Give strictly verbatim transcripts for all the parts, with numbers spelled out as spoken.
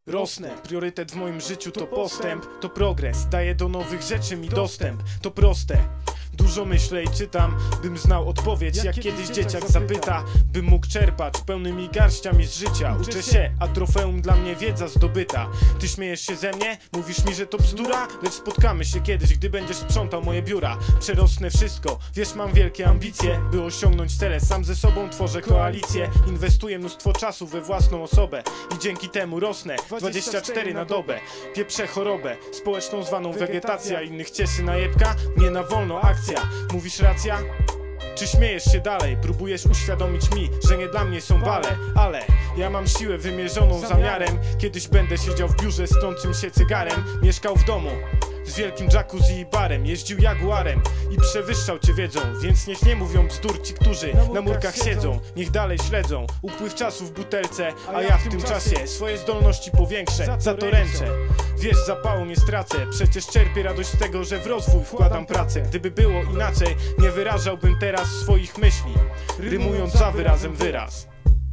Rosnę, priorytet w moim życiu to postęp, to progres, daję do nowych rzeczy mi dostęp, to proste. Dużo myślę i czytam, bym znał odpowiedź, jak kiedyś dzieciak zapyta, bym mógł czerpać pełnymi garściami z życia. Uczę się, a trofeum dla mnie wiedza zdobyta. Ty śmiejesz się ze mnie? Mówisz mi, że to bzdura? Lecz spotkamy się kiedyś, gdy będziesz sprzątał moje biura. Przerosnę wszystko, wiesz, mam wielkie ambicje, by osiągnąć cele. Sam ze sobą tworzę koalicję, inwestuję mnóstwo czasu we własną osobę i dzięki temu rosnę dwadzieścia cztery na dobę. Pieprzę chorobę społeczną zwaną wegetacja, innych cieszy najebka, nie na wolno akcja. Mówisz racja? Czy śmiejesz się dalej? Próbujesz uświadomić mi, że nie dla mnie są bale, ale ja mam siłę wymierzoną zamiarem. Kiedyś będę siedział w biurze z trącym się cygarem, mieszkał w domu z wielkim jacuzzi i barem, jeździł jaguarem i przewyższał cię wiedzą. Więc niech nie mówią bzdur ci, którzy na murkach siedzą. Niech dalej śledzą upływ czasu w butelce, a ja w tym czasie swoje zdolności powiększę, za to ręczę. Wiesz, zapału nie stracę, przecież czerpię radość z tego, że w rozwój wkładam pracę. Gdyby było inaczej, nie wyrażałbym teraz swoich myśli, rymując za wyrazem wyraz.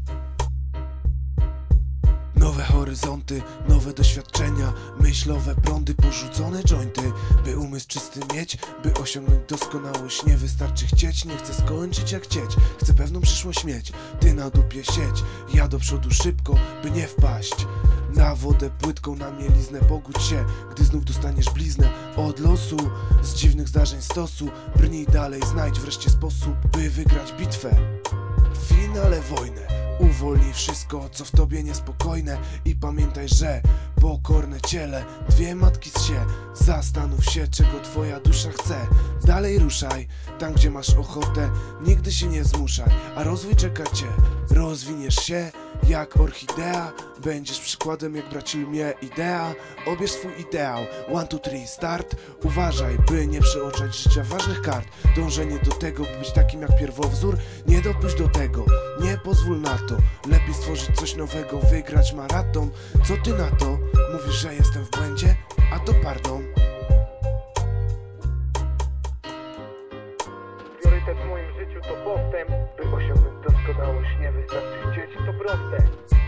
Nowe horyzonty, nowe doświadczenia, myślowe prądy, porzucone jointy. By umysł czysty mieć, by osiągnąć doskonałość, nie wystarczy chcieć, nie chcę skończyć jak chcieć. Chcę pewną przyszłość mieć, ty na dupie sieć, ja do przodu szybko, by nie wpaść na wodę płytką, na mieliznę. Pogódź się, gdy znów dostaniesz bliznę od losu, z dziwnych zdarzeń stosu. Brnij dalej, znajdź wreszcie sposób, by wygrać bitwę. W finale wojnę uwolnij wszystko, co w tobie niespokojne i pamiętaj, że pokorne ciele, dwie matki z się. Zastanów się, czego twoja dusza chce. Dalej ruszaj, tam gdzie masz ochotę, nigdy się nie zmuszaj, a rozwój czeka cię. Rozwiniesz się jak orchidea, będziesz przykładem jak braci mnie idea. Obierz swój ideał, one, two, three, start. Uważaj, by nie przeoczać życia ważnych kart. Dążenie do tego, by być takim jak pierwowzór, nie dopuść do tego, nie pozwól na to. Lepiej stworzyć coś nowego, wygrać maraton. Co ty na to? Mówisz, że jestem w błędzie? A to pardon. Priorytet w moim życiu to postęp, by osiągnąć doskonałość, nie wystarczy chcieć, to proste.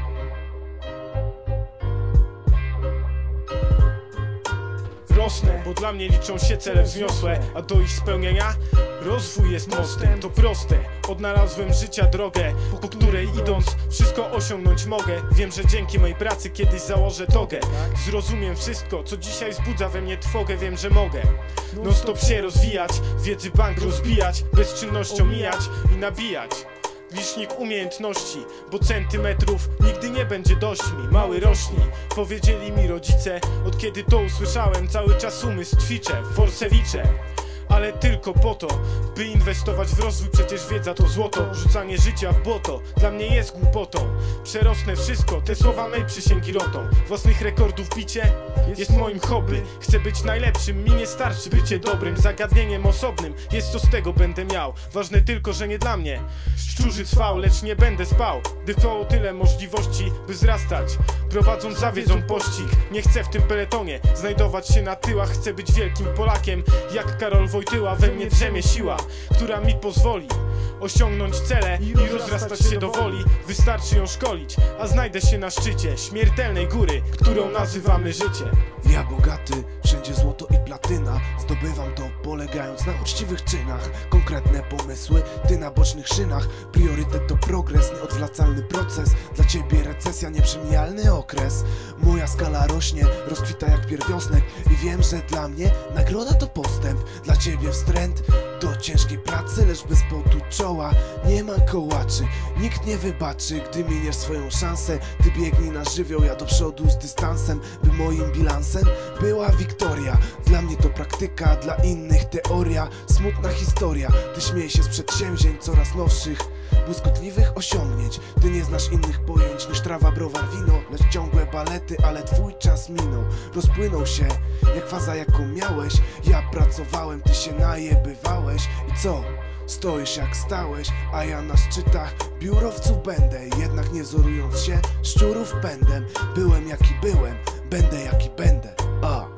Rosnę, bo dla mnie liczą się cele wzniosłe, a do ich spełnienia rozwój jest mostem. To proste, odnalazłem życia drogę, po której idąc wszystko osiągnąć mogę. Wiem, że dzięki mojej pracy kiedyś założę togę. Zrozumiem wszystko, co dzisiaj wzbudza we mnie trwogę. Wiem, że mogę non stop się rozwijać, wiedzy bank rozbijać, bezczynnością mijać i nabijać licznik umiejętności, bo centymetrów nigdy nie będzie dość mi. Mały rośnij, powiedzieli mi rodzice. Od kiedy to usłyszałem, cały czas umysł ćwiczę, forsewiczę, ale tylko po to, by inwestować w rozwój. Przecież wiedza to złoto, rzucanie życia w błoto dla mnie jest głupotą. Przerosnę wszystko, te słowa mej przysięgi rotą. Własnych rekordów bicie jest moim hobby. Chcę być najlepszym, mi nie starczy bycie dobrym. Zagadnieniem osobnym jest, co z tego będę miał. Ważne tylko, że nie dla mnie szczurzy trwał, lecz nie będę spał, gdy to tyle możliwości, by wzrastać, prowadząc za wiedzą pościg. Nie chcę w tym peletonie znajdować się na tyłach. Chcę być wielkim Polakiem, jak Karol Wojtyła. We mnie drzemie siła, która mi pozwoli osiągnąć cele i rozrastać się do woli. Wystarczy ją szkolić, a znajdę się na szczycie śmiertelnej góry, którą nazywamy życie. Ja bogaty, wszędzie złoto i platyna, zdobywam to polegając na uczciwych czynach. Konkretne pomysły, ty na bocznych szynach. Priorytet to progres, nieodwracalny proces. Dla ciebie recesja, nieprzemijalny okres. Moja skala rośnie, rozkwita jak pierwiosnek i wiem, że dla mnie nagroda to postęp. Dla ciebie wstręt do ciężkiej pracy, lecz bez potu czoła nie ma kołaczy. Nikt nie wybaczy, gdy miniesz swoją szansę. Ty biegnij na żywioł, ja do przodu z dystansem, by moim bilansem była wiktoria. Dla mnie to praktyka, dla innych teoria. Smutna historia, ty śmiej się z przedsięwzięć coraz nowszych, błyskotliwych osiągnięć. Ty nie znasz innych pojęć niż trawa, browar, wino, lecz ciągłe balety, ale twój czas minął. Rozpłynął się jak faza, jaką miałeś. Ja pracowałem, ty się najebywałeś. I co? Stoisz jak stałeś, a ja na szczytach biurowców będę. Jednak nie wzorując się szczurów pędem. Byłem jaki byłem, będę jaki będę. A